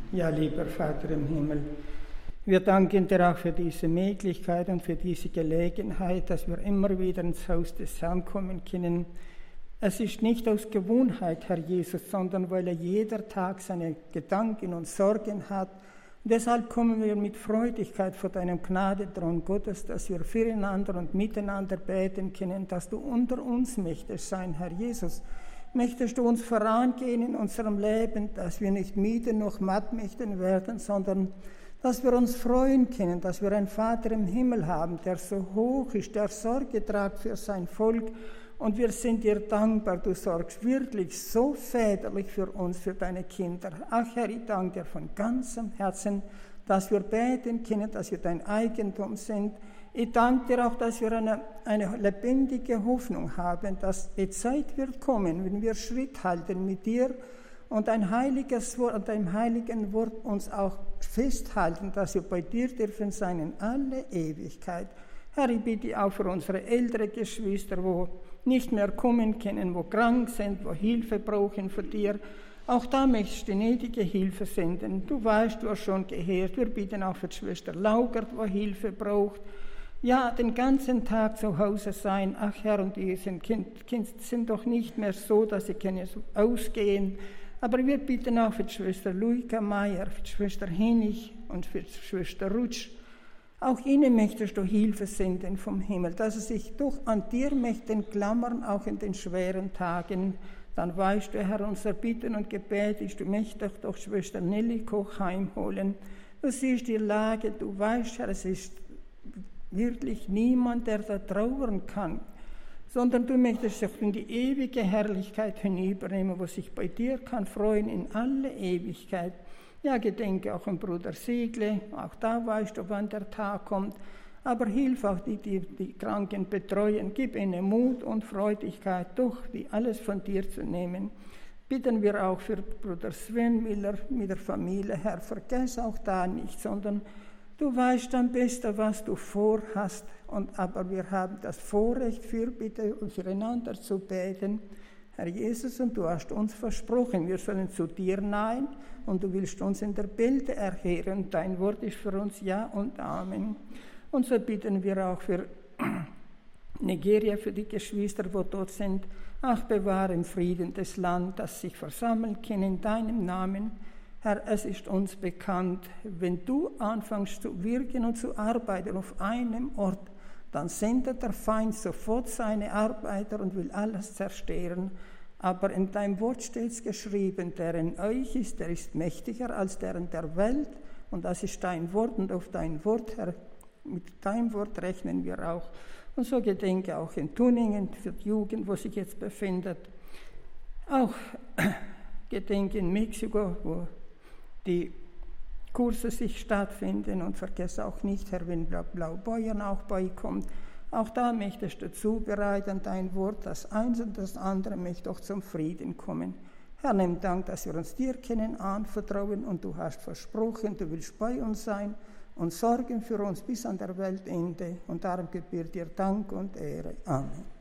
Ja, lieber Vater im Himmel, wir danken dir auch für diese Möglichkeit und für diese Gelegenheit, dass wir immer wieder ins Haus des Herrn kommen können. Es ist nicht aus Gewohnheit, Herr Jesus, sondern weil er jeder Tag seine Gedanken und Sorgen hat. Und deshalb kommen wir mit Freudigkeit vor deinem Gnadethron Gottes, dass wir füreinander und miteinander beten können, dass du unter uns möchtest sein, Herr Jesus. Möchtest du uns vorangehen in unserem Leben, dass wir nicht müde noch matt möchten werden, sondern dass wir uns freuen können, dass wir einen Vater im Himmel haben, der so hoch ist, der Sorge trägt für sein Volk. Und wir sind dir dankbar, du sorgst wirklich so väterlich für uns, für deine Kinder. Ach Herr, ich danke dir von ganzem Herzen, dass wir beten können, dass wir dein Eigentum sind. Ich danke dir auch, dass wir eine lebendige Hoffnung haben, dass die Zeit wird kommen, wenn wir Schritt halten mit dir und ein heiliges Wort, an deinem heiligen Wort uns auch festhalten, dass wir bei dir dürfen sein in alle Ewigkeit. Herr, ich bitte auch für unsere älteren Geschwister, wo nicht mehr kommen können, wo krank sind, wo Hilfe brauchen von dir. Auch da möchtest du gnädige Hilfe senden. Du weißt, du hast schon gehört. Wir bitten auch für die Schwester Laugert, wo Hilfe braucht. Ja, den ganzen Tag zu Hause sein. Ach Herr, und die Kinder sind doch nicht mehr so, dass sie können ausgehen. Aber wir bitten auch für die Schwester Luika Meier, für die Schwester Hennig und für die Schwester Rutsch. Auch ihnen möchtest du Hilfe senden vom Himmel, dass sie sich doch an dir möchten klammern, auch in den schweren Tagen. Dann weißt du, Herr, unser Bitten und Gebet ist, du möchtest doch Schwester Nelly Koch heimholen. Du siehst die Lage, du weißt, Herr, es ist wirklich niemand, der da trauern kann, sondern du möchtest sich in die ewige Herrlichkeit hinübernehmen, wo sich bei dir kann freuen in alle Ewigkeit. Ja, gedenke auch an Bruder Siegle, auch da weißt du, wann der Tag kommt, aber hilf auch die Kranken betreuen, gib ihnen Mut und Freudigkeit, doch wie alles von dir zu nehmen. Bitten wir auch für Bruder Sven Miller mit der Familie, Herr, vergiss auch da nicht, sondern du weißt am besten, was du vorhast, aber wir haben das Vorrecht, Fürbitte und füreinander zu beten. Herr Jesus, und du hast uns versprochen, wir sollen zu dir nahen und du willst uns in der Bilde erhören. Dein Wort ist für uns Ja und Amen. Und so bitten wir auch für Nigeria, für die Geschwister, wo dort sind. Ach, bewahre im Frieden das Land, das sich versammeln kann in deinem Namen. Herr, es ist uns bekannt, wenn du anfängst zu wirken und zu arbeiten auf einem Ort, dann sendet der Feind sofort seine Arbeiter und will alles zerstören. Aber in deinem Wort steht es geschrieben, der in euch ist, der ist mächtiger als der in der Welt. Und das ist dein Wort und auf dein Wort, Herr, mit deinem Wort rechnen wir auch. Und so gedenke auch in Tuningen für die Jugend, wo sich jetzt befindet. Auch gedenke in Mexiko, wo die Kurse sich stattfinden, und vergesse auch nicht, Herr, wenn Blaubeuern auch beikommt. Auch da möchtest du zubereiten, dein Wort, das eins und das andere möchte auch zum Frieden kommen. Herr, nimm Dank, dass wir uns dir können anvertrauen und du hast versprochen, du willst bei uns sein und sorgen für uns bis an der Weltende. Und darum gebührt dir Dank und Ehre. Amen.